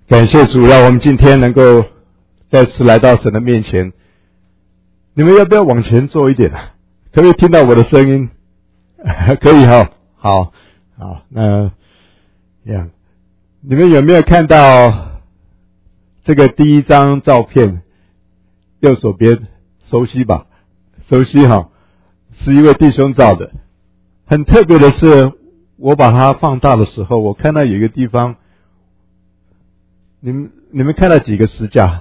感谢主，让我们今天能够再次来到神的面前。你们要不要往前坐一点啊？可不可以听到我的声音？可以哈，好，那这样，你们有没有看到这个第一张照片？右手边熟悉吧？熟悉哈，是一位弟兄照的。很特别的是，我把它放大的时候，我看到有一个地方，你们看到几个石架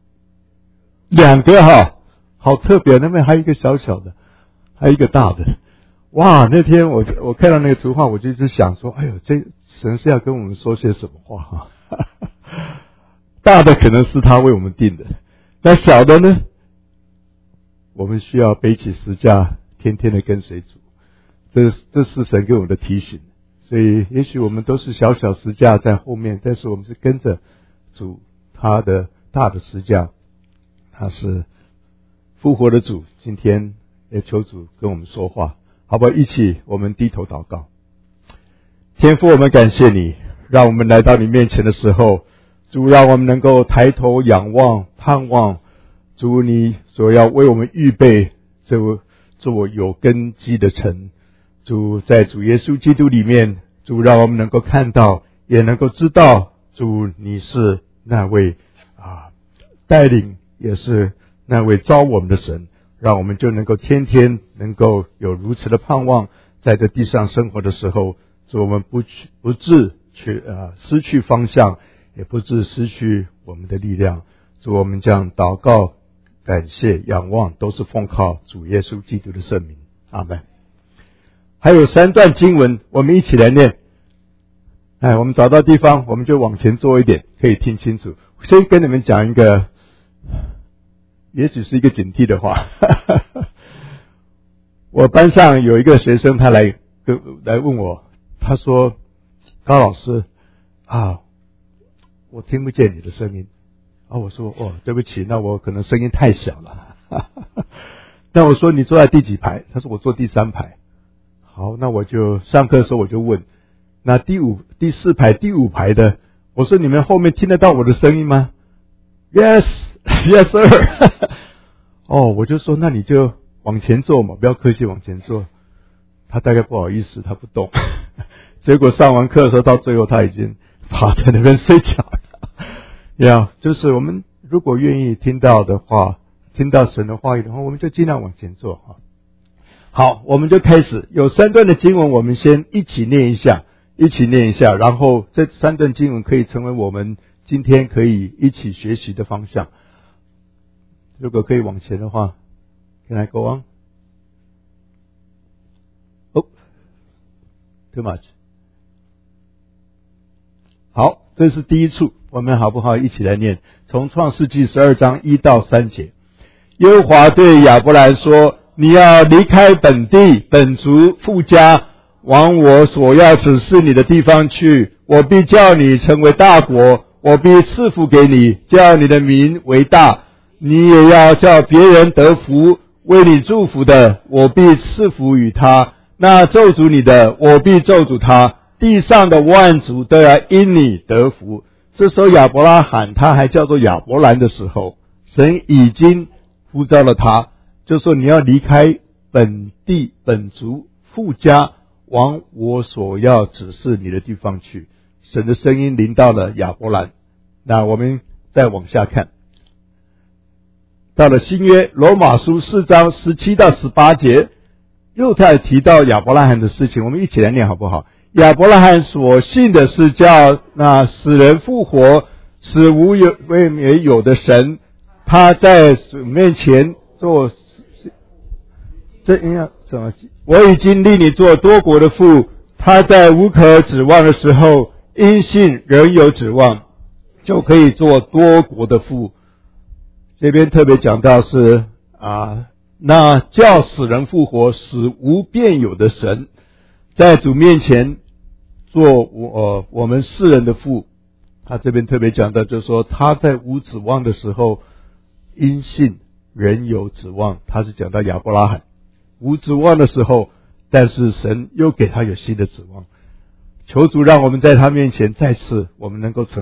？2个哈，好特别。那边还有一个小小的，还有一个大的。哇！那天我看到那个图画，我就一直想说，哎呦，这神是要跟我们说些什么话哈？大的可能是他为我们定的，那小的呢？我们需要背起十架，天天的跟随主。这是神给我们的提醒。所以也许我们都是小小十架在后面，但是我们是跟着主，他的大的十架，他是复活的主。今天也求主跟我们说话，好不好？一起我们低头祷告。天父，我们感谢你，让我们来到你面前的时候，主让我们能够抬头仰望盼望，主你所要为我们预备这座有根基的城。主在主耶稣基督里面，主让我们能够看到，也能够知道，主你是那位带领，也是那位召我们的神，让我们就能够天天能够有如此的盼望，在这地上生活的时候，主我们不致失去方向，也不致失去我们的力量。主我们将祷告、感谢、仰望，都是奉靠主耶稣基督的圣名。阿们。还有3段经文，我们一起来念。我们找到地方，我们就往前坐一点，可以听清楚。先跟你们讲一个，也许是一个警惕的话。我班上有一个学生，他来问我，他说：“高老师我听不见你的声音。”我说：“对不起，那我可能声音太小了。”那我说：“你坐在第几排？”他说：“我坐第3排。”好，那我就上课的时候我就问，那第4排、第5排的，我说：“你们后面听得到我的声音吗？” Yes, sir. 我就说：“那你就往前坐嘛，不要客气，往前坐。”他大概不好意思，他不动。结果上完课的时候，到最后他已经趴在那边睡觉了。就是我们如果愿意听到的话，听到神的话语的话，我们就尽量往前坐。好，我们就开始。有3段的经文，我们先一起念一下，然后这3段经文可以成为我们今天可以一起学习的方向。如果可以往前的话 ，Can I go on? Too much. 好，这是第一处，我们好不好一起来念？从创世纪12章1到3节。耶和华对亚伯兰说：“你要离开本地、本族、父家，往我所要指示你的地方去。我必叫你成为大国，我必赐福给你，叫你的名为大。你也要叫别人得福，为你祝福的，我必赐福与他；那咒诅你的，我必咒诅他。地上的万族都要因你得福。”这时候亚伯拉罕他还叫做亚伯兰的时候，神已经呼召了他，就说你要离开本地、本族、父家，往我所要指示你的地方去。神的声音临到了亚伯兰。那我们再往下看，到了新约罗马书4章17到18节，又再提到亚伯拉罕的事情，我们一起来念好不好？亚伯拉罕所信的是叫那死人复活、使无有为没有的神，他在主面前做这样怎么？我已经立你做多国的父。他在无可指望的时候，因信仍有指望，就可以做多国的父。这边特别讲到是那叫死人复活、使无变有的神，在主面前做我们世人的父。他这边特别讲到，就是说他在无指望的时候，因信仍有指望。他是讲到亚伯拉罕无指望的时候，但是神又给他有新的指望。求主让我们在他面前再次我们能够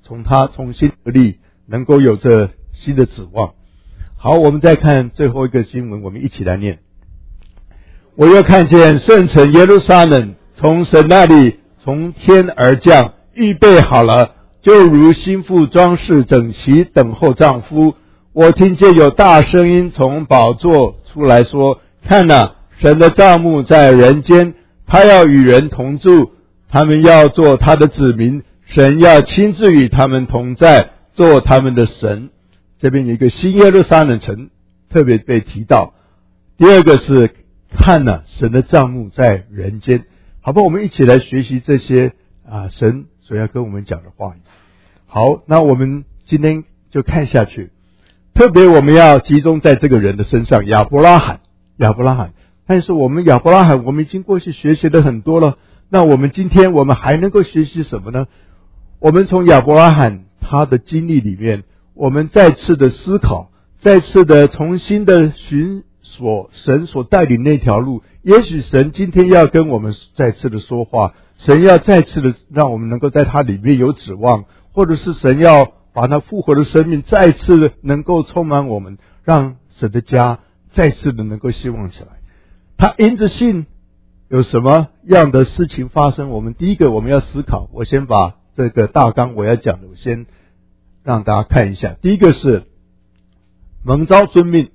从他重新得力，能够有着新的指望。好，我们再看最后一个经文，我们一起来念。我又看见圣城耶路撒冷从神那里从天而降，预备好了，就如新妇装饰整齐，等候丈夫。我听见有大声音从宝座出来说，看哪，神的帐幕在人间，他要与人同住，他们要做他的子民，神要亲自与他们同在，做他们的神。这边有一个新耶路撒冷城特别被提到。第二个是看哪，神的帐幕在人间。好吧，我们一起来学习这些神所要跟我们讲的话语。好，那我们今天就看下去，特别我们要集中在这个人的身上，亚伯拉罕。但是我们亚伯拉罕我们已经过去学习了很多了，那我们今天我们还能够学习什么呢？我们从亚伯拉罕他的经历里面，我们再次的思考，再次的重新的寻索神所带领那条路。也许神今天要跟我们再次的说话，神要再次的让我们能够在他里面有指望，或者是神要把那复活的生命再次的能够充满我们，让神的家再次的能够希望起来。他因着信有什么样的事情发生？我们第一个我们要思考，我先把这个大纲我要讲的我先让大家看一下。第一个是蒙召遵命，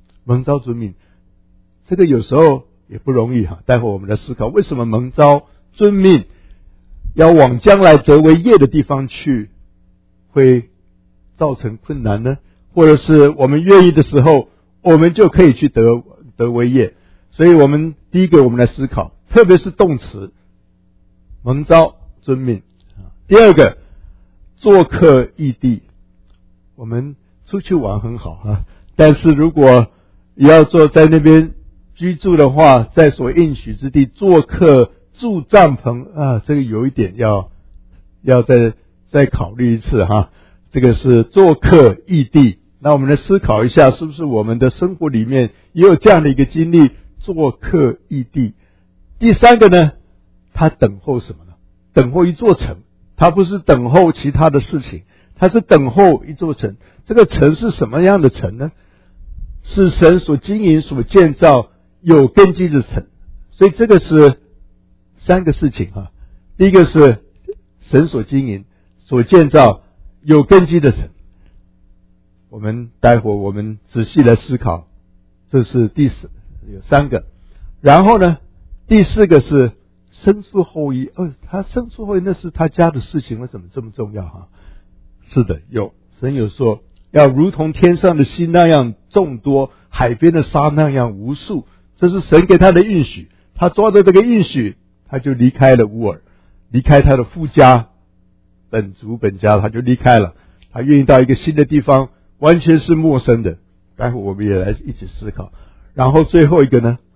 这个有时候也不容易待会我们来思考，为什么蒙召遵命要往将来得为业的地方去会造成困难呢？或者是我们愿意的时候我们就可以去得为业。所以我们第一个我们来思考，特别是动词蒙召遵命。第二个做客异地，我们出去玩很好但是如果要做在那边居住的话，在所应许之地做客住帐篷这个有一点要再考虑一次这个是做客异地。那我们来思考一下，是不是我们的生活里面也有这样的一个经历，做客异地。第三个呢，他等候什么呢？等候一座城，他不是等候其他的事情，他是等候一座城。这个城是什么样的城呢？是神所经营所建造有根基的城。所以这个是三个事情第一个是神所经营所建造有根基的城，我们待会我们仔细来思考，这是有三个。然后呢，第四个是生出后裔。他生出后裔那是他家的事情，为什么这么重要是的，神有说要如同天上的星那样众多，海边的沙那样无数，这是神给他的应许。他抓着这个应许，他就离开了乌尔，离开他的父家本族本家，他就离开了，他愿意到一个新的地方，完全是陌生的。待会我们也来一起思考。然后最后一个呢，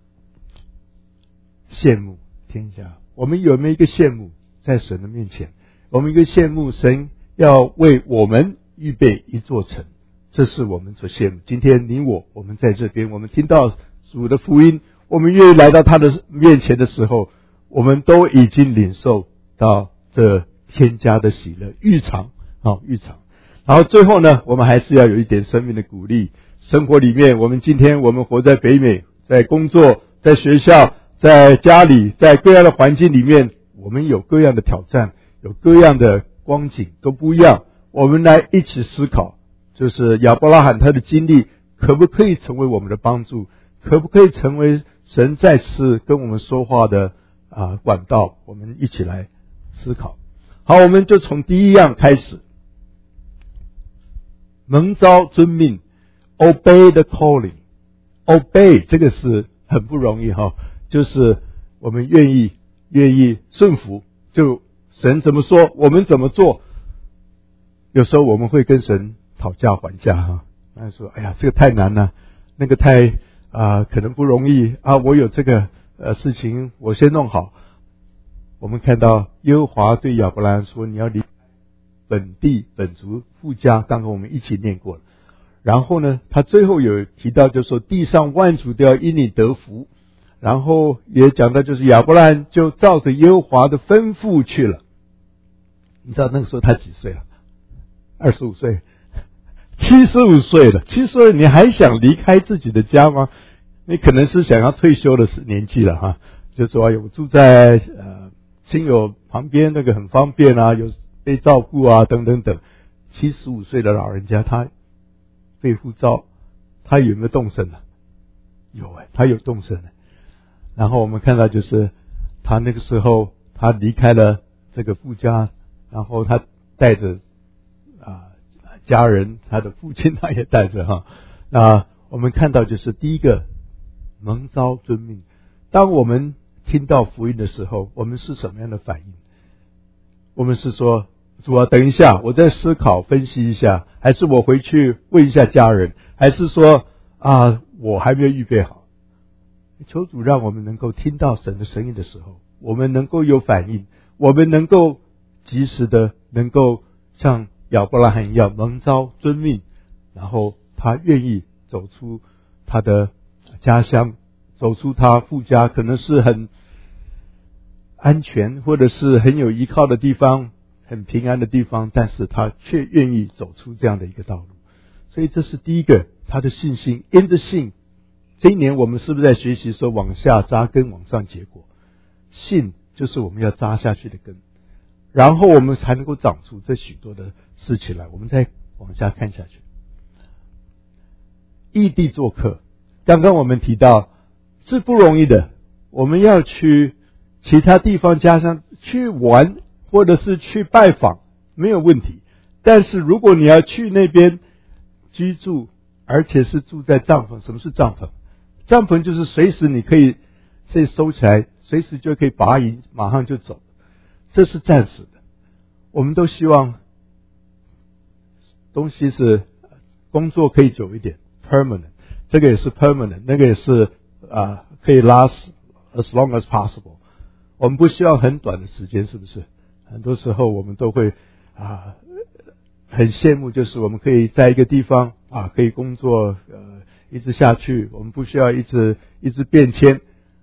羡慕天下。我们有没有一个羡慕在神的面前？我们一个羡慕神要为我们预备一座城，这是我们所羡慕。今天你我们在这边，我们听到主的福音，我们愿意来到他的面前的时候，我们都已经领受到这天家的喜乐，预尝。然后最后呢，我们还是要有一点生命的鼓励。生活里面，今天我们活在北美，在工作，在学校，在家里，在各样的环境里面，我们有各样的挑战，有各样的光景都不一样。我们来一起思考，就是亚伯拉罕他的经历可不可以成为我们的帮助，可不可以成为神再次跟我们说话的管道。我们一起来思考。好，我们就从第一样开始，蒙召遵命， obey the calling。 obey 这个是很不容易就是我们愿意顺服，就神怎么说我们怎么做。有时候我们会跟神讨价还价那说哎呀这个太难了，那个太可能不容易我有这个事情我先弄好。我们看到耶和华对亚伯拉罕说，你要离本地本族父家，刚刚我们一起念过了。然后呢，他最后有提到就是说地上万族都要因你得福。然后也讲到就是亚伯拉罕就照着耶和华的吩咐去了。你知道那个时候他几岁了 25岁，75岁了，70岁你还想离开自己的家吗？你可能是想要退休的年纪了哈，就说有住在亲友旁边，那个很方便啊，有被照顾啊，等等等。75岁的老人家，他被呼召，他有没有动身呢？有他有动身。然后我们看到就是他那个时候，他离开了这个父家，然后他带着家人，他的父亲他也带着哈。那我们看到就是第一个蒙召遵命。当我们听到福音的时候，我们是什么样的反应？我们是说，主啊，等一下，我再思考分析一下，还是我回去问一下家人，还是说我还没有预备好？求主让我们能够听到神的声音的时候，我们能够有反应，我们能够及时的能够像亚伯拉罕一样蒙召遵命，然后他愿意走出他的家乡，走出他父家，可能是很安全或者是很有依靠的地方，很平安的地方，但是他却愿意走出这样的一个道路。所以这是第一个，他的信心，因着信。这一年我们是不是在学习说往下扎根，往上结果？信就是我们要扎下去的根，然后我们才能够长出这许多的事情来。我们再往下看下去。异地做客，刚刚我们提到是不容易的，我们要去其他地方家乡去玩，或者是去拜访，没有问题。但是如果你要去那边居住，而且是住在帐篷，什么是帐篷？帐篷就是随时你可以收起来，随时就可以拔营，马上就走，这是暂时的。我们都希望东西是工作可以久一点 permanent， 这个也是 permanent， 那个也是可以 last as long as possible。 我们不希望很短的时间，是不是？很多时候我们都会很羡慕，就是我们可以在一个地方可以工作一直下去，我们不需要一直变迁。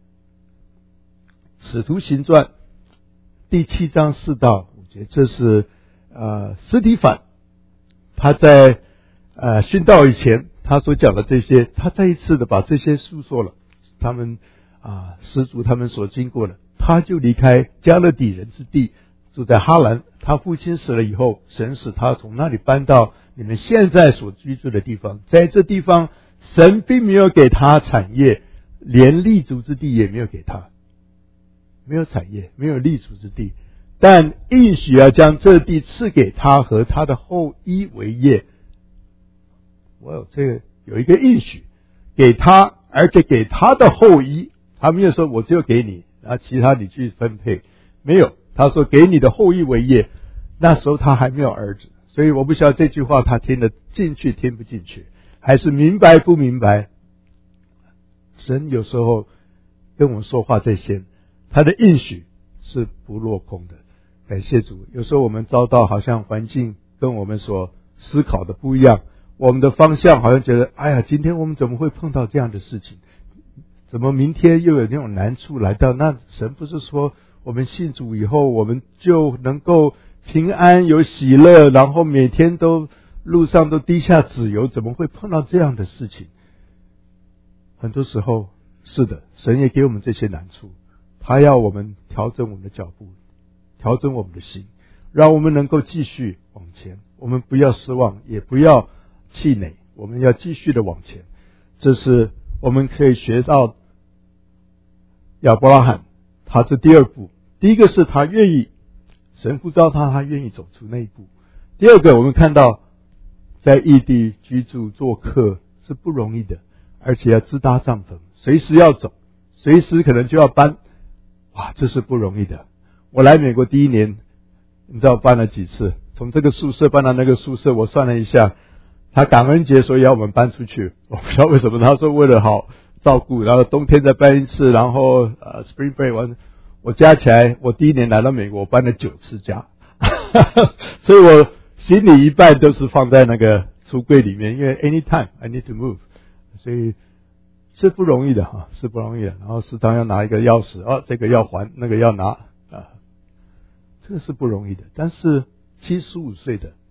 使徒行传第7章4到5节，这是司提反他在殉道以前他所讲的这些，他再一次的把这些述说了，他们始祖他们所经过的。他就离开加勒底人之地，住在哈兰。他父亲死了以后，神使他从那里搬到你们现在所居住的地方。在这地方，神并没有给他产业，连立足之地也没有给他，没有产业，没有立足之地，但应许要将这地赐给他和他的后裔为业。这个有一个应许给他，而且给他的后裔。他没有说我只有给你，其他你去分配，没有，他说给你的后裔为业。那时候他还没有儿子，所以我不晓得这句话他听得进去听不进去，还是明白不明白。神有时候跟我们说话这些，他的应许是不落空的。感谢主，有时候我们遭到好像环境跟我们所思考的不一样，我们的方向好像觉得今天我们怎么会碰到这样的事情，怎么明天又有那种难处来到？那神不是说我们信主以后我们就能够平安有喜乐，然后每天都路上都滴下脂油，怎么会碰到这样的事情？很多时候是的，神也给我们这些难处，他要我们调整我们的脚步，调整我们的心，让我们能够继续往前。我们不要失望，也不要气馁，我们要继续的往前。这是我们可以学到亚伯拉罕，他是第二步。第一个是他愿意，神呼召他愿意走出那一步。第二个，我们看到在异地居住做客是不容易的，而且要支搭帐篷，随时要走，随时可能就要搬，这是不容易的。我来美国第一年，你知道搬了几次，从这个宿舍搬到那个宿舍，我算了一下，他感恩节所以要我们搬出去，我不知道为什么，他说为了好照顾，然后冬天再搬一次，然后Spring Break 完，我加起来，我第一年来到美国，我搬了9次家所以我行李一半都是放在那个橱柜里面，因为 anytime I need to move， 所以是不容易的是不容易的。然后时常要拿一个钥匙，这个要还，那个要拿这个是不容易的。但是75岁的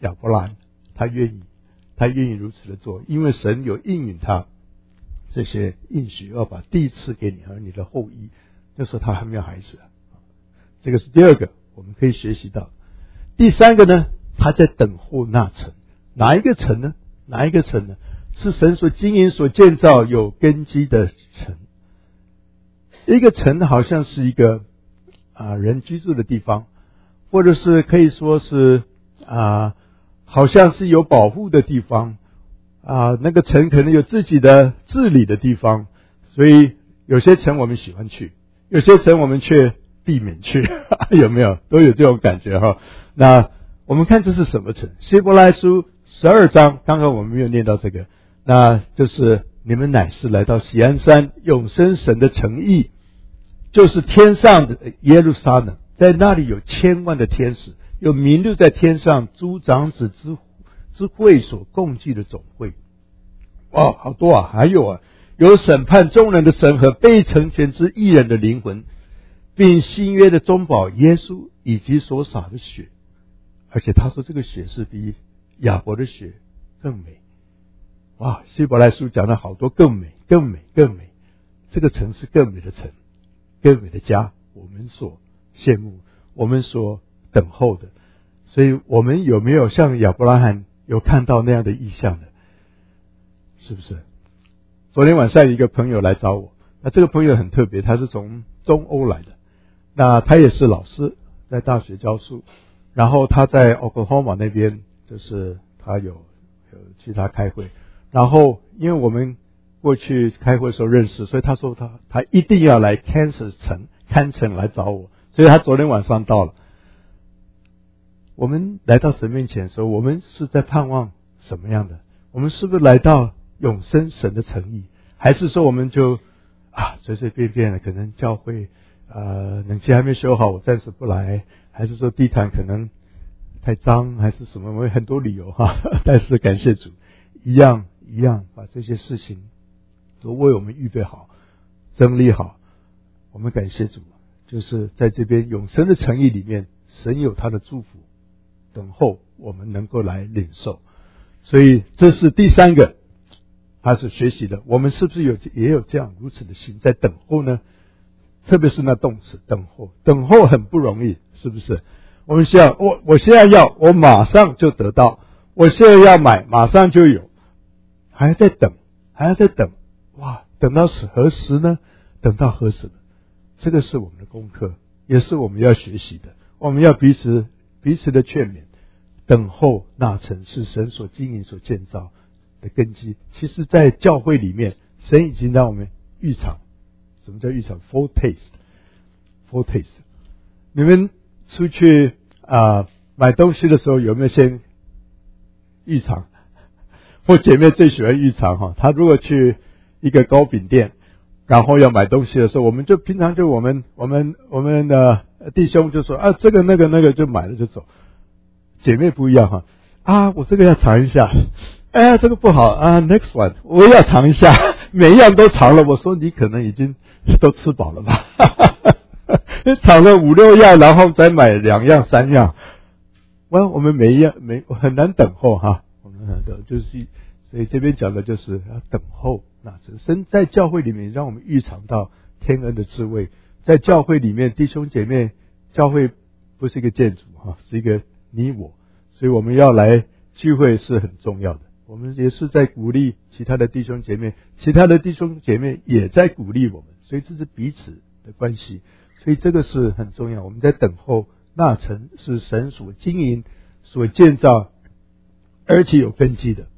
亚伯兰他愿意如此的做，因为神有应允他这些应许，要把地赐给你和你的后裔。那时候他还没有孩子，这个是第二个我们可以学习到。第三个呢，他在等候那城。哪一个城呢？是神所经营所建造有根基的城。一个城好像是一个人居住的地方，或者是可以说是好像是有保护的地方那个城可能有自己的治理的地方，所以有些城我们喜欢去，有些城我们却避免去有没有？都有这种感觉哈。那我们看这是什么城？希伯来书12章，刚刚我们没有念到这个，那就是你们乃是来到锡安山永生神的城邑，就是天上的耶路撒冷，在那里有千万的天使，有名录在天上诸长子之会所共计的总会。哇，好多还有有审判众人的神和被成全之义人的灵魂，并新约的中保耶稣以及所洒的血。而且他说这个血是比亚伯的血更美。哇，希伯来书讲了好多更美。这个城是更美的城，更美的家，我们所羡慕，我们所等候的。所以我们有没有像亚伯拉罕有看到那样的意象呢？是不是？昨天晚上一个朋友来找我，那这个朋友很特别，他是从中欧来的，那他也是老师，在大学教书，然后他在 Oklahoma 那边，就是他有其他开会，然后因为我们过去开会的时候认识，所以他说他一定要来堪城来找我，所以他昨天晚上到了。我们来到神面前的时候，我们是在盼望什么样的？我们是不是来到永生神的诚意，还是说我们就随随便便的，可能教会冷气还没修好，我暂时不来，还是说地毯可能太脏，还是什么？我有很多理由但是感谢主，一样把这些事情都为我们预备好，整理好。我们感谢主，就是在这边永生的诚意里面，神有他的祝福等候我们能够来领受。所以这是第三个他是学习的。我们是不是也有这样如此的心在等候呢？特别是那动词等候很不容易，是不是？我们需要我现在要，我马上就得到，我现在要买马上就有，还要再等，哇，等到何时呢？等到何时呢？这个是我们的功课，也是我们要学习的。我们要彼此的劝勉，等候那城是神所经营所建造的根基。其实在教会里面，神已经让我们预尝。什么叫预尝？ foretaste。 你们出去买东西的时候有没有先预尝？我姐妹最喜欢预尝她如果去一个糕饼店，然后要买东西的时候，我们就平常就我们的弟兄就说这个那个就买了就走。姐妹不一样我这个要尝一下，这个不好next one 我也要尝一下，每一样都尝了。我说你可能已经都吃饱了吧尝了5-6样，然后再买2样3样。我们每一样很难等候我们很难就是所以这边讲的就是要等候那神在教会里面让我们预尝到天恩的滋味。在教会里面，弟兄姐妹，教会不是一个建筑是一个你我，所以我们要来聚会是很重要的。我们也是在鼓励其他的弟兄姐妹，其他的弟兄姐妹也在鼓励我们，所以这是彼此的关系。所以这个是很重要。我们在等候那城是神所经营所建造，而且有根基的，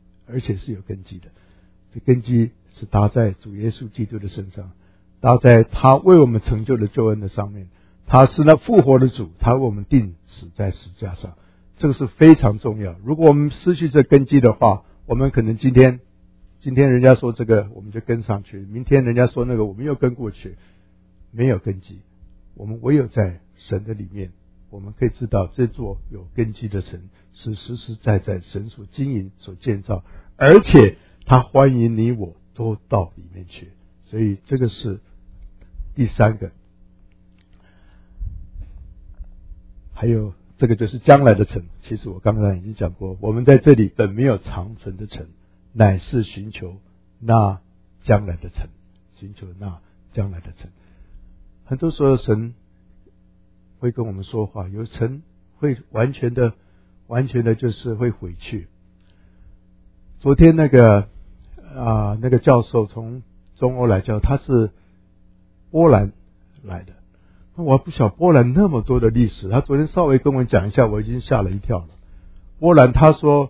这根基是搭在主耶稣基督的身上，搭在他为我们成就的救恩的上面。他是那复活的主，他为我们钉死在十字架上，这个是非常重要。如果我们失去这根基的话，我们可能今天人家说这个我们就跟上去，明天人家说那个我们又跟过去，没有根基。我们唯有在神的里面，我们可以知道这座有根基的城是实实在在神所经营所建造，而且他欢迎你我都到里面去。所以这个是第三个。还有这个就是将来的城。其实我刚才已经讲过，我们在这里本没有长存的城，乃是寻求那将来的城，寻求那将来的城。很多时候神会跟我们说话，有城会完全的就是会毁去。昨天那个教授从中欧来教，他是波兰来的。那我不晓得波兰那么多的历史，他昨天稍微跟我讲一下，我已经吓了一跳了。波兰他说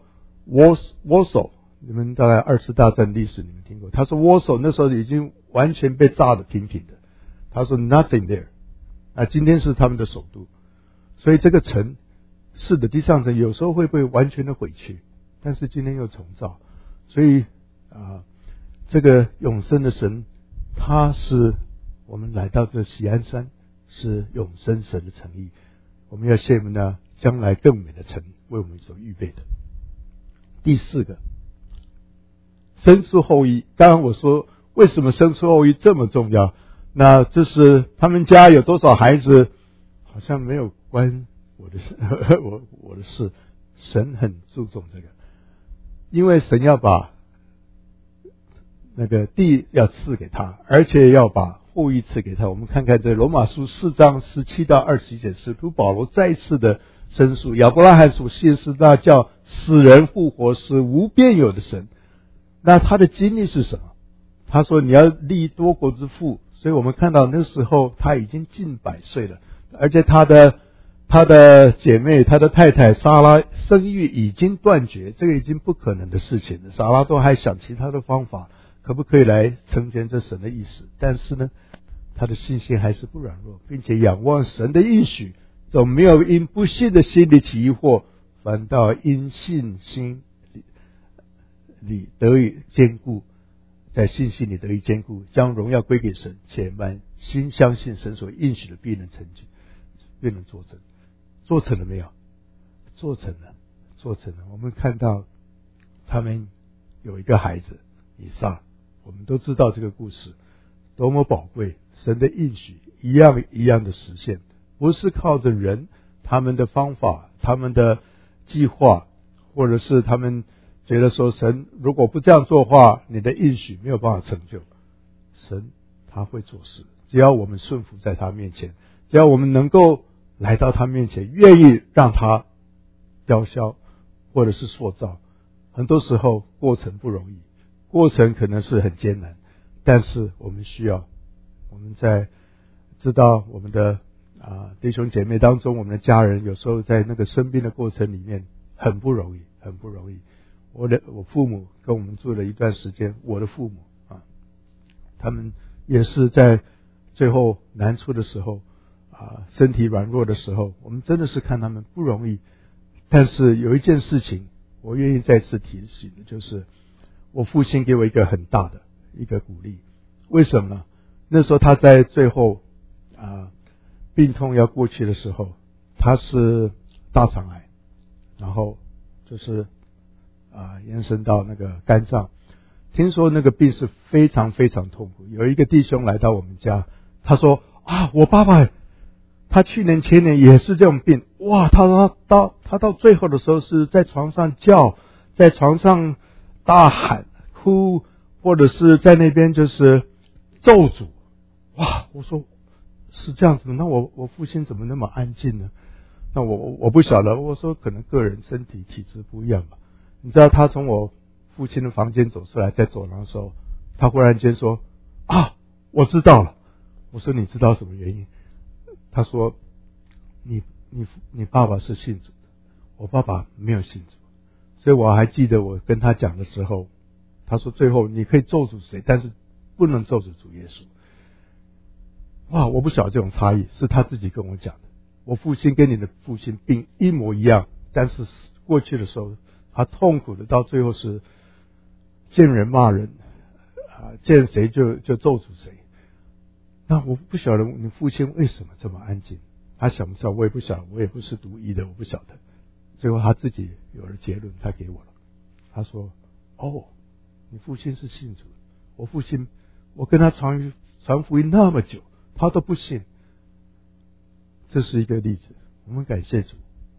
Warsaw，你们大概二次大战历史你们听过，他说Warsaw那时候已经完全被炸得平平的，他说 nothing there， 今天是他们的首都。所以这个城是的，地上城有时候会被完全的毁去，但是今天又重造。所以这个永生的神，他是我们来到这锡安山，是永生神的诚意。我们要羡慕呢将来更美的城为我们所预备的。第四个，生出后裔。刚刚我说为什么生出后裔这么重要，那这是他们家有多少孩子好像没有关我的事我的事。神很注重这个，因为神要把那个地要赐给他，而且要把后裔赐给他。我们看看这罗马书4章17到21节，使徒保罗再一次的申诉亚伯拉罕所信是那叫死人复活是无边有的神。那他的经历是什么？他说你要立多国之父，所以我们看到那时候他已经近100岁了，而且他的姐妹，他的太太撒拉生育已经断绝，这个已经不可能的事情了。撒拉都还想其他的方法，可不可以来成全这神的意思？但是呢，他的信心还是不软弱，并且仰望神的应许，总没有因不信的心里起疑惑，反倒因信心里得以坚固，在信心里得以坚固，将荣耀归给神，且满心相信神所应许的必能成就，必能做成。做成了没有？做成了。我们看到他们有一个孩子以撒，我们都知道这个故事多么宝贵，神的应许一样一样的实现，不是靠着人他们的方法，他们的计划，或者是他们觉得说神如果不这样做的话，你的应许没有办法成就。神他会做事，只要我们顺服在他面前，只要我们能够来到他面前，愿意让他雕削或者是塑造。很多时候过程不容易，过程可能是很艰难，但是我们需要，我们在知道我们的弟兄姐妹当中，我们的家人有时候在那个生病的过程里面很不容易。我父母跟我们住了一段时间，我的父母他们也是在最后难处的时候身体软弱的时候，我们真的是看他们不容易。但是有一件事情我愿意再次提醒的，就是我父亲给我一个很大的一个鼓励。为什么呢？那时候他在最后病痛要过去的时候，他是大肠癌，然后就是延伸到那个肝脏。听说那个病是非常非常痛苦。有一个弟兄来到我们家，他说我爸爸他去年前年也是这种病，哇，他到最后的时候是在床上叫，在床上大喊哭，或者是在那边就是咒诅。哇，我说是这样子的，那我父亲怎么那么安静呢？那我不晓得，我说可能个人身体体质不一样吧。你知道他从我父亲的房间走出来，在走廊的时候，他忽然间说我知道了。我说你知道什么原因？他说你爸爸是信主的，我爸爸没有信主。所以我还记得我跟他讲的时候，他说最后你可以咒诅谁，但是不能咒诅主耶稣。哇，我不晓得这种差异，是他自己跟我讲的。我父亲跟你的父亲病一模一样，但是过去的时候他痛苦的到最后是见人骂人见谁就咒诅谁。那我不晓得你父亲为什么这么安静，他想不知道，我也不晓得，我也不是读医的，我不晓得。最后他自己有了结论，他给我了。他说你父亲是信主，我父亲我跟他传福音那么久，他都不信。这是一个例子，我们感谢主，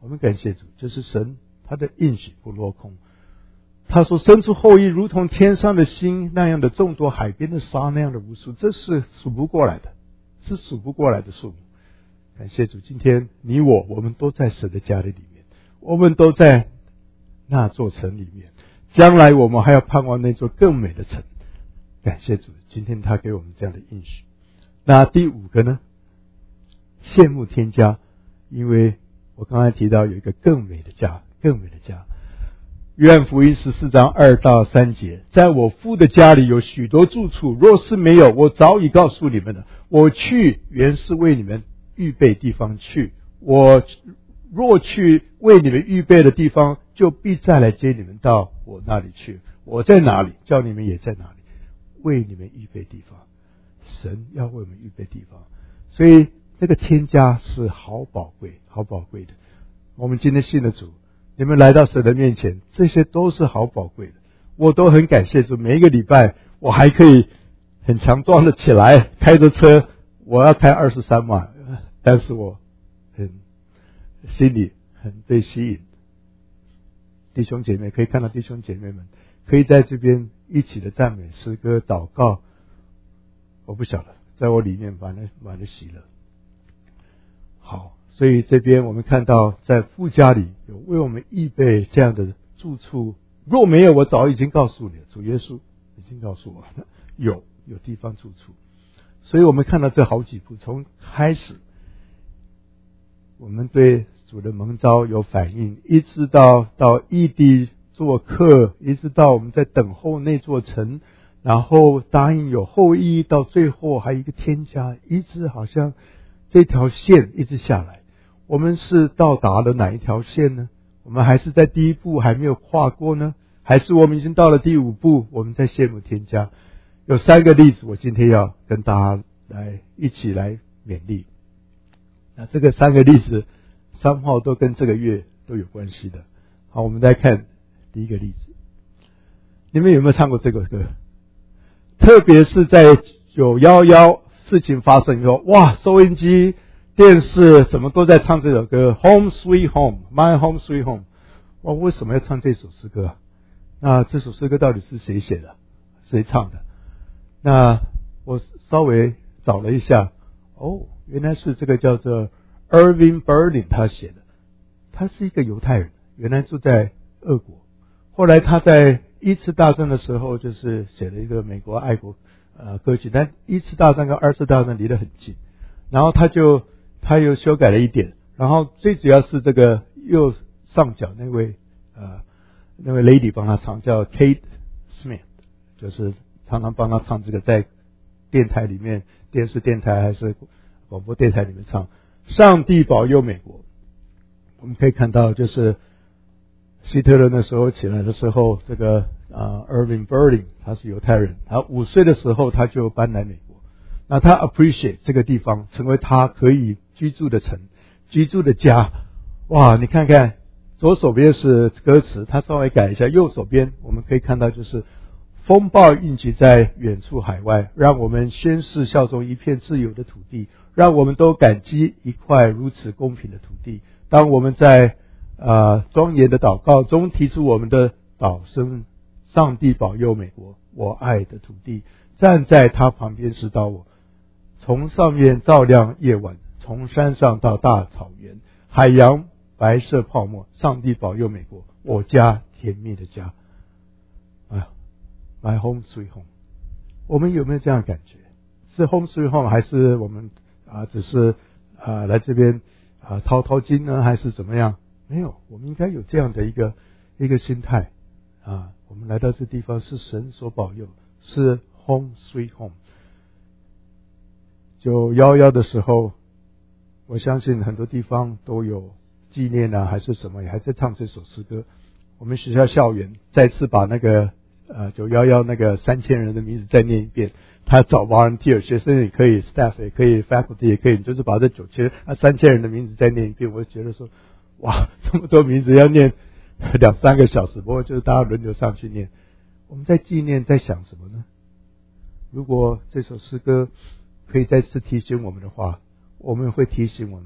我们感谢主，这是神他的应许不落空。他说生出后裔如同天上的星那样的众多，海边的沙那样的无数，这是数不过来的，是数不过来的数目。感谢主，今天你我们都在神的家里面，我们都在那座城里面，将来我们还要盼望那座更美的城。感谢主，今天他给我们这样的应许。那第五个呢，羡慕天家，因为我刚才提到有一个更美的家，更美的家。约翰福音14章2到3节，在我父的家里有许多住处，若是没有，我早已告诉你们了。我去原是为你们预备地方去，我若去为你们预备的地方，就必再来接你们到我那里去。我在哪里，叫你们也在哪里，为你们预备地方。神要为我们预备地方，所以这个天家是好宝贵，好宝贵的。我们今天信了主，你们来到神的面前，这些都是好宝贵的。我都很感谢主，每一个礼拜我还可以很强壮的起来，开着车，我要开23码，但是我心里很被吸引。弟兄姐妹，可以看到弟兄姐妹们可以在这边一起的赞美诗歌祷告，我不晓得，在我里面满了喜乐。好，所以这边我们看到在父家里有为我们预备这样的住处，若没有，我早已经告诉你了，主耶稣已经告诉我了，有地方住处。所以我们看到这好几步，从开始我们对主的蒙召有反应，一直到异地做客，一直到我们在等候那座城，然后答应有后裔，到最后还有一个天家，一直好像这条线一直下来。我们是到达了哪一条线呢？我们还是在第一步还没有跨过呢？还是我们已经到了第5步，我们在羡慕天家？有3个例子，我今天要跟大家一起来勉励。那这个3个例子3号都跟这个月都有关系的。好，我们来看第一个例子。你们有没有唱过这个歌？特别是在911事情发生以后，哇，收音机、电视什么都在唱这首歌 Home Sweet Home My Home Sweet Home。 哇，为什么要唱这首诗歌啊？那这首诗歌到底是谁写的，谁唱的？那我稍微找了一下，原来是这个叫做 Irving Berlin 他写的。他是一个犹太人，原来住在俄国，后来他在1次大战的时候就是写了一个美国爱国歌曲，但1次大战跟2次大战离得很近，然后他又修改了一点，然后最主要是这个右上角那位 lady 帮他唱，叫 Kate Smith， 就是常常帮他唱这个，在电台里面，电视电台还是广播电台里面唱上帝保佑美国。我们可以看到就是希特勒那时候起来的时候，这个Irving Berlin 他是犹太人，他5岁的时候他就搬来美国，那他 appreciate 这个地方成为他可以居住的城，居住的家。哇，你看看左手边是歌词，他稍微改一下，右手边我们可以看到就是风暴运集在远处海外，让我们宣誓效忠一片自由的土地，让我们都感激一块如此公平的土地。当我们在庄严的祷告中提出我们的祷声，上帝保佑美国，我爱的土地，站在他旁边指导我，从上面照亮夜晚，从山上到大草原，海洋白色泡沫，上帝保佑美国，我家甜蜜的家。My home sweet home。 我们有没有这样的感觉？是 home sweet home 还是我们只是来这边掏金呢，还是怎么样？没有，我们应该有这样的一个心态我们来到这地方是神所保佑，是 home sweet home。 911的时候，我相信很多地方都有纪念还是什么，也还在唱这首诗歌。我们学校校园再次把那个911那个3000人的名字再念一遍，他找 volunteer 学生也可以， staff 也可以， faculty 也可以，就是把这3000人的名字再念一遍。我就觉得说，哇，这么多名字要念2-3个小时，不过就是大家轮流上去念。我们在纪念，在想什么呢？如果这首诗歌可以再次提醒我们的话，我们会提醒我们，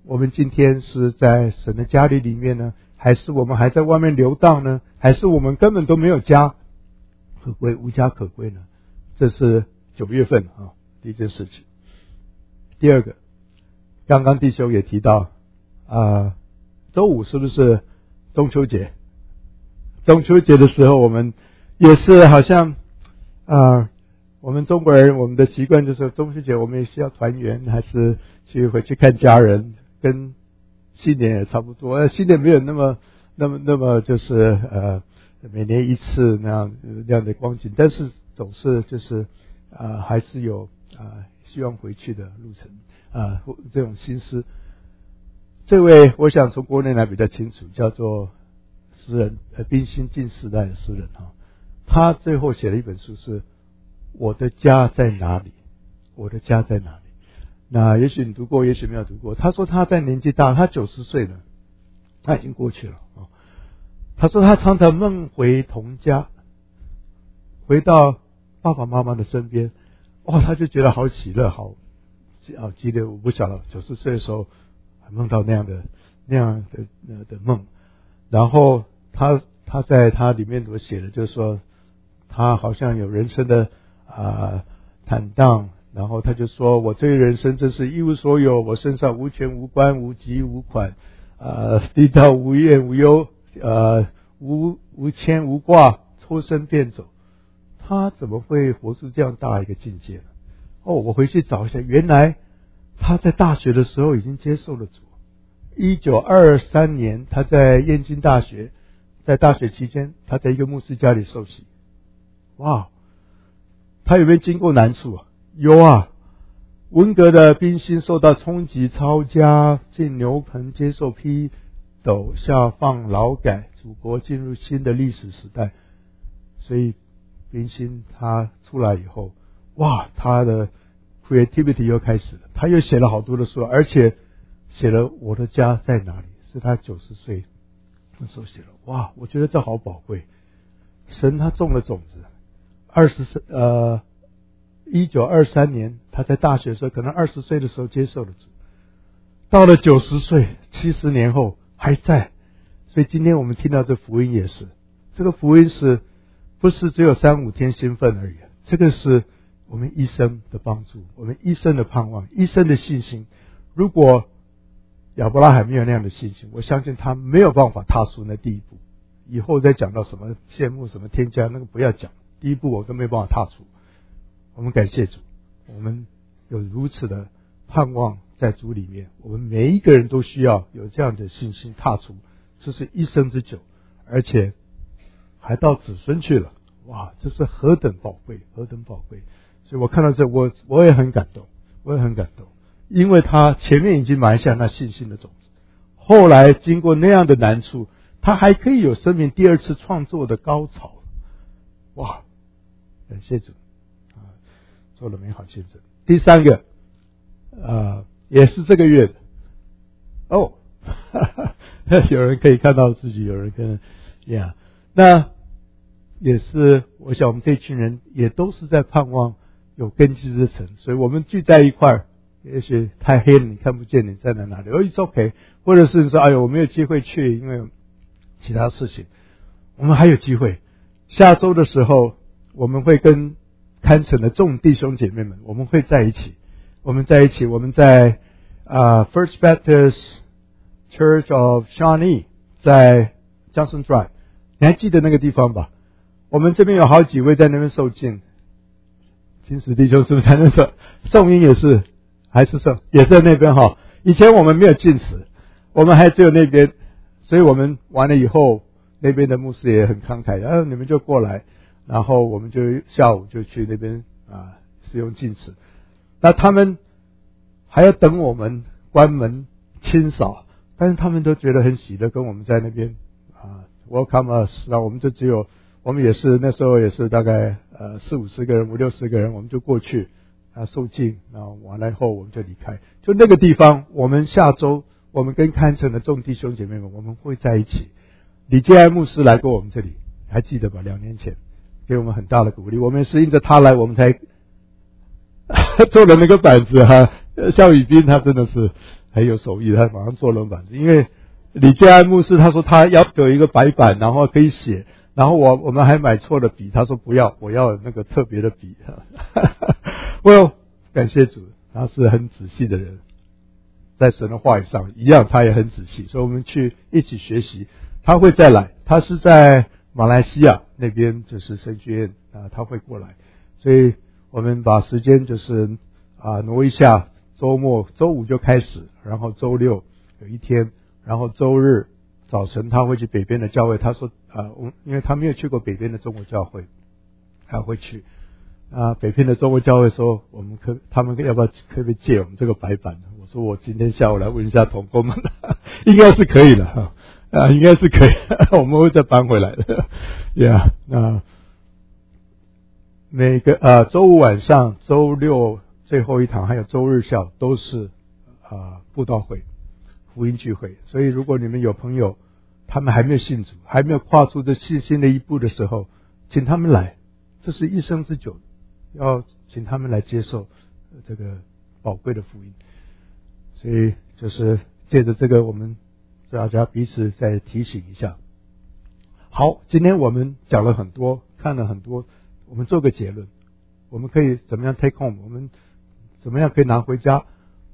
我们今天是在神的家里面呢，还是我们还在外面游荡呢？还是我们根本都没有家可归，无家可归呢？这是9月份第一件事情。第二个，刚刚弟兄也提到周五是不是中秋节？中秋节的时候，我们也是好像我们中国人，我们的习惯就是中秋节我们也是要团圆，还是回去看家人，跟新年也差不多。新年没有那么就是每年一次那样的光景，但是总是就是还是有希望回去的路程这种心思。这位我想从国内来比较清楚，叫做诗人冰心近时代的诗人他最后写了一本书是我的家在哪里？我的家在哪里？那也许你读过，也许没有读过。他说他在年纪大，他90岁了，他已经过去了他说他常常梦回童家，回到爸爸妈妈的身边，他就觉得好喜乐，好激烈。我不晓得90岁的时候梦到那样的梦。然后他在他里面所写的就是说，他好像有人生的坦荡，然后他就说我这个人生真是一无所有，我身上无权无关无疾无款低到无怨无忧无牵无挂，抽身便走。他怎么会活出这样大一个境界呢？我回去找一下，原来他在大学的时候已经接受了主。1923年他在燕京大学，在大学期间他在一个牧师家里受洗。哇，他有没有经过难处有文革的冰心受到冲击，抄家进牛棚，接受批斗，下放劳改，祖国进入新的历史时代。所以冰心他出来以后，他的 creativity 又开始了，他又写了好多的书，而且写了我的家在哪里，是他90岁那时候写了。我觉得这好宝贵。神他种了种子，1923年他在大学的时候，可能20岁的时候接受了主，到了90岁70年后还在。所以今天我们听到这福音也是，这个福音是不是只有3-5天兴奋而已，这个是我们一生的帮助，我们一生的盼望，一生的信心。如果亚伯拉罕没有那样的信心，我相信他没有办法踏出那第一步。以后再讲到什么羡慕什么添加，那个不要讲，第一步我都没办法踏出。我们感谢主，我们有如此的盼望在主里面，我们每一个人都需要有这样的信心踏出，这是一生之久，而且还到子孙去了。这是何等宝贵，何等宝贵。所以我看到这我也很感动，因为他前面已经埋下那信心的种子，后来经过那样的难处，他还可以有生命第二次创作的高潮。感谢主做了美好见证。第三个也是这个月的有人可以看到自己，有人跟那也是我想我们这群人也都是在盼望有根基之城，所以我们聚在一块儿，也许太黑了你看不见你站在哪里，it's okay， 或者是说我没有机会去，因为其他事情，我们还有机会。下周的时候我们会跟堪城的众弟兄姐妹们，我们会在一起，我们在First Baptist Church of Shawnee， 在 Johnson Drive， 你还记得那个地方吧？我们这边有好几位在那边受浸，金石弟兄是不是在那边？宋英也是，还是也是在那边以前我们没有禁食，我们还只有那边，所以我们完了以后，那边的牧师也很慷慨，你们就过来，然后我们就下午就去那边使用禁食。那他们还要等我们关门清扫，但是他们都觉得很喜乐，跟我们在那边welcome us。那我们就我们也是那时候也是大概40-50个人，50-60个人，我们就过去受浸，然后完了以后我们就离开。就那个地方，我们下周我们跟堪城的众弟兄姐妹们，我们会在一起。李建安牧师来过我们这里，还记得吧？2年前给我们很大的鼓励，我们也是因着他来，我们才做了那个板子像宇斌他真的是很有手艺，他马上做了板子。因为李建安牧师他说他要有一个白板，然后可以写，然后我们还买错了笔，他说不要，我要那个特别的笔。感谢主，他是很仔细的人，在神的话语上一样，他也很仔细，所以我们去一起学习。他会再来，他是在马来西亚那边就是神学院他会过来，所以我们把时间就是挪一下，周末周五就开始，然后周六有一天，然后周日早晨他会去北边的教会。他说因为他没有去过北边的中国教会，他会去北边的中国教会说他们要不要可不可以借我们这个白板。我说我今天下午来问一下同工们，应该是可以的应该是可以我们会再搬回来的。那每个周五晚上、周六最后一堂还有周日下午都是布道会、福音聚会。所以如果你们有朋友他们还没有信主，还没有跨出这信心的一步的时候，请他们来，这是一生之久，要请他们来接受这个宝贵的福音。所以就是借着这个，我们大家彼此再提醒一下。好，今天我们讲了很多，看了很多，我们做个结论，我们可以怎么样 take home， 我们怎么样可以拿回家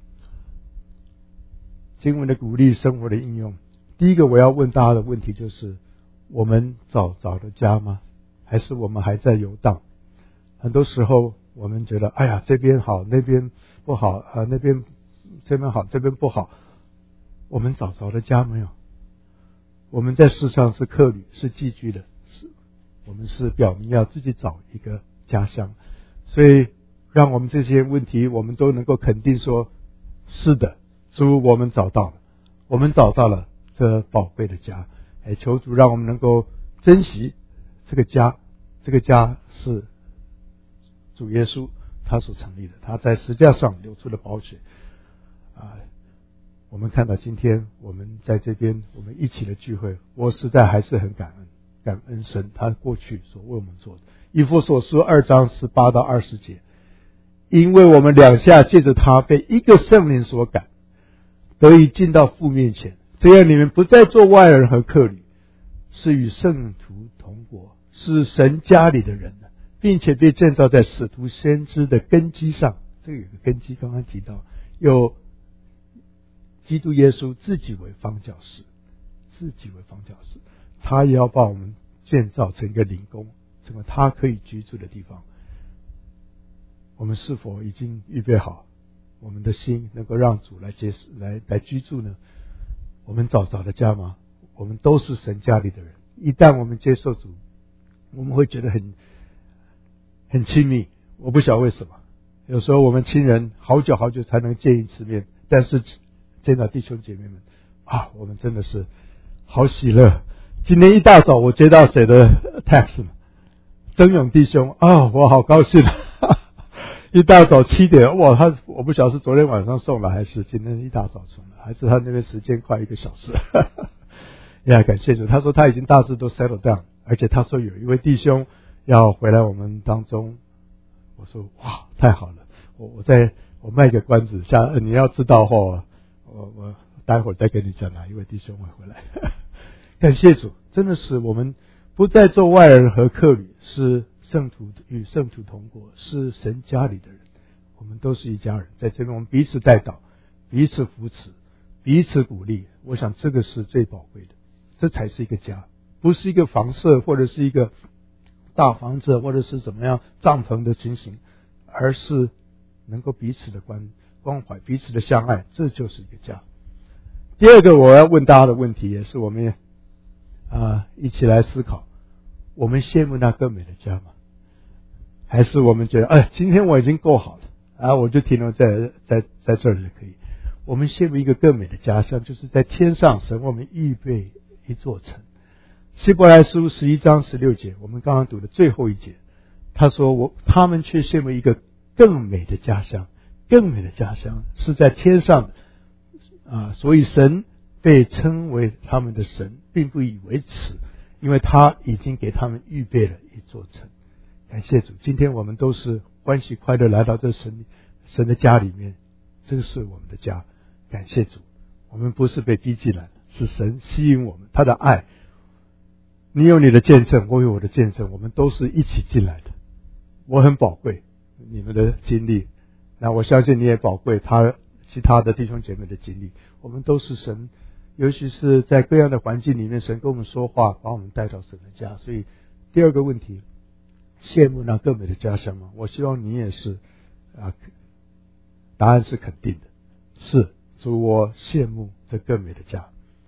经文的鼓励，生活的应用。第一个我要问大家的问题就是，我们找的家吗？还是我们还在游荡？很多时候我们觉得哎呀，这边好那边不好那边这边好这边不好，我们找的家没有？我们在世上是客旅，是寄居的，我们是表明要自己找一个家乡。所以让我们这些问题我们都能够肯定说，是的，主我们找到了，我们找到了这宝贵的家。求主让我们能够珍惜这个家，这个家是主耶稣他所成立的，他在十字架上流出了宝血我们看到今天我们在这边我们一起的聚会，我实在还是很感恩神他过去所为我们做的。以弗所书2章18到20节，因为我们两下借着他被一个圣灵所感，得以进到父面前，这样你们不再做外人和客旅，是与圣徒同国，是神家里的人，并且被建造在使徒先知的根基上。这个有个根基刚刚提到，有基督耶稣自己为方教师，他也要把我们建造成一个灵宫，成为他可以居住的地方。我们是否已经预备好我们的心能够让主来居住呢？我们找的家吗？我们都是神家里的人，一旦我们接受主，我们会觉得很亲密。我不晓得为什么，有时候我们亲人好久才能见一次面，但是见到弟兄姐妹们我们真的是好喜乐。今天一大早我接到谁的 text 曾勇弟兄我好高兴一大早7点我不晓得是昨天晚上送了还是今天一大早送了，还是他那边时间快1个小时感谢主。他说他已经大致都 settle down， 而且他说有一位弟兄要回来我们当中。我说太好了，我卖个关子你要知道我待会儿再跟你讲哪一位弟兄会回来感谢主，真的是我们不再做外人和客旅，是与圣徒同国，是神家里的人，我们都是一家人。在这边我们彼此代祷，彼此扶持，彼此鼓励，我想这个是最宝贵的，这才是一个家，不是一个房舍或者是一个大房子或者是怎么样帐篷的情形，而是能够彼此的关怀，彼此的相爱，这就是一个家。第二个我要问大家的问题，也是我们一起来思考，我们羡慕那更美的家吗？还是我们觉得今天我已经够好了我就停留在这里就可以。我们羡慕一个更美的家乡，就是在天上神为我们预备一座城。希伯来书11章16节，我们刚刚读的最后一节，他说他们却羡慕一个更美的家乡，更美的家乡是在天上的所以神被称为他们的神，并不以为耻，因为他已经给他们预备了一座城。感谢主，今天我们都是欢喜快乐来到这神的家里面，这个是我们的家。 感谢主，我们不是被逼进来，是神吸引我们，他的爱。你有你的见证，我有我的见证，我们都是一起进来的。我很宝贵你们的经历，那我相信你也宝贵其他的弟兄姐妹的经历。我们都是神，尤其是在各样的环境里面，神跟我们说话，把我们带到神的家。所以第二个问题，羡慕那更美的家乡吗？我希望你也是答案是肯定的，是主，我羡慕这更美的家。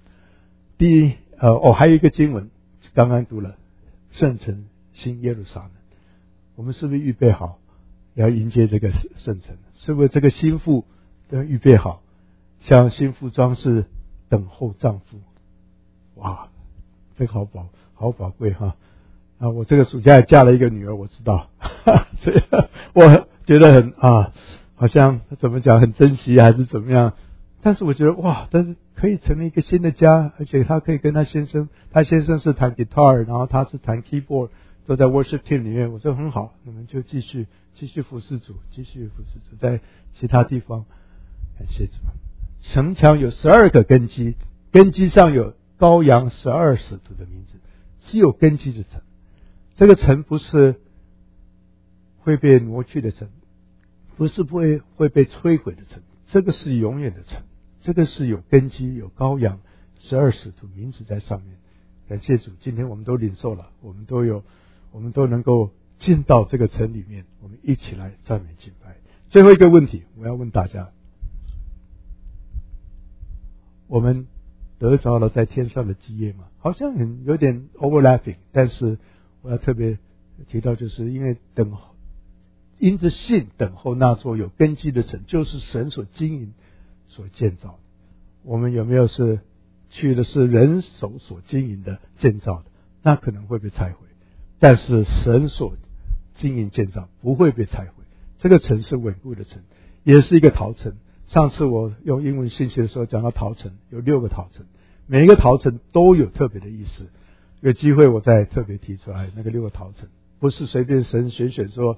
还有一个经文刚刚读了，圣城新耶路撒冷，我们是不是预备好要迎接这个圣城？是不是这个心腹都预备好，像心腹装饰等候丈夫？哇，这个好宝贵哈！我这个暑假也嫁了一个女儿，我知道，所以我觉得好像怎么讲很珍惜还是怎么样。但是我觉得哇，但是可以成立一个新的家，而且他可以跟他先生是弹 guitar， 然后他是弹 keyboard， 都在 worship team 里面，我说很好，你们就继续服侍主，在其他地方。感谢主。城墙有12个根基，根基上有羔羊12使徒的名字，是有根基的城。这个城不是会被挪去的城，不是会被摧毁的城，这个是永远的城，这个是有根基，有羔羊12使徒名字在上面。感谢主，今天我们都领受了，我们都能够进到这个城里面，我们一起来赞美敬拜。最后一个问题，我要问大家，我们得着了在天上的基业吗？好像有点 overlapping， 但是我要特别提到，就是因着信等候那座有根基的城，就是神所经营所建造的。我们有没有去的是人手所经营的建造的？那可能会被拆毁，但是神所经营建造不会被拆毁。这个城是稳固的城，也是一个陶城。上次我用英文信息的时候讲到陶城有6个陶城，每一个陶城都有特别的意思。有机会我再特别提出来，那个6个陶城不是随便神选说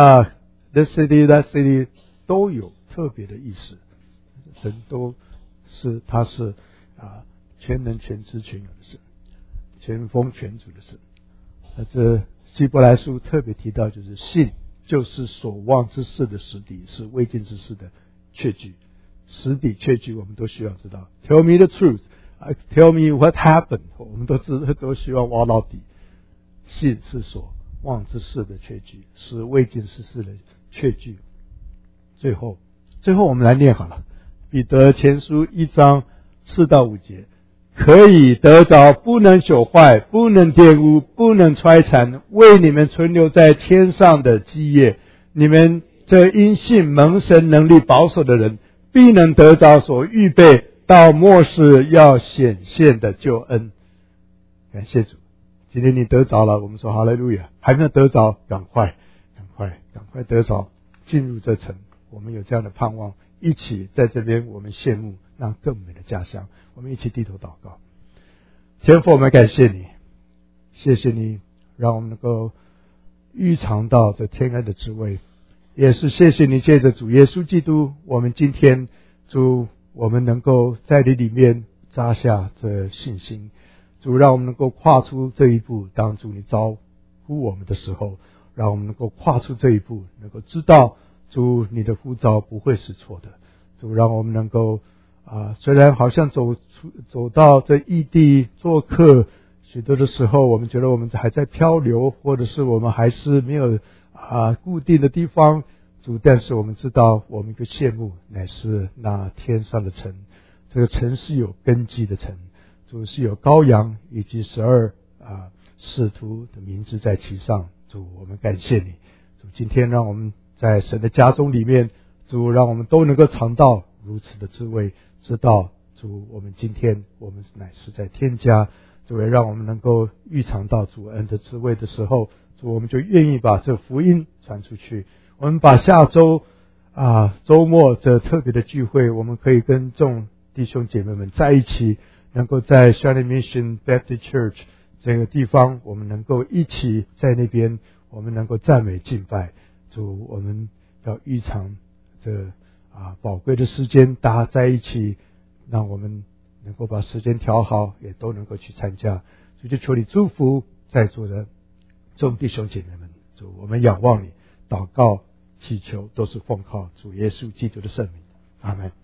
this city that city， 都有特别的意思。神他是全能全知全有的神，全丰全主的神。这希伯来书特别提到，就是信就是所望之事的实底，是未见之事的确据。实底确据我们都需要知道。 Tell me the truth， Tell me what happened， 我们都希望挖到底。信是所望之事的确据，是未见之事的确据。最后我们来念好了，彼得前书1章4到5节，可以得着不能朽坏，不能玷污，不能摧残，为你们存留在天上的基业。你们这因信蒙神能力保守的人，必能得着所预备到末世要显现的救恩。感谢主，今天你得着了，我们说哈利路亚。还没有得着，赶快得着，进入这城。我们有这样的盼望，一起在这边我们羡慕那更美的家乡。我们一起低头祷告。天父，我们感谢你，谢谢你让我们能够预尝到这天恩的滋味，也是谢谢你借着主耶稣基督，我们今天主，我们能够在你里面扎下这信心。主，让我们能够跨出这一步，当主你招呼我们的时候，让我们能够跨出这一步，能够知道主你的呼召不会是错的。主，让我们能够虽然好像走到这异地做客，许多的时候我们觉得我们还在漂流，或者是我们还是没有固定的地方。主，但是我们知道我们一个羡慕乃是那天上的城，这个城是有根基的城。主，是有羔羊以及12使徒的名字在其上。主，我们感谢你。主，今天让我们在神的家中里面，主，让我们都能够尝到如此的滋味，知道主，我们今天我们乃是在天家。主，也让我们能够预尝到主恩的滋味的时候，主，我们就愿意把这福音传出去。我们把下周周末这特别的聚会，我们可以跟众弟兄姐妹们在一起，能够在 Shining Mission Baptist Church 这个地方，我们能够一起在那边，我们能够赞美敬拜主。我们要预尝这宝贵的时间大家在一起，让我们能够把时间调好，也都能够去参加。所以就求你祝福在座的众弟兄姐妹们，主，我们仰望你，祷告祈求都是奉靠主耶稣基督的圣名，阿们。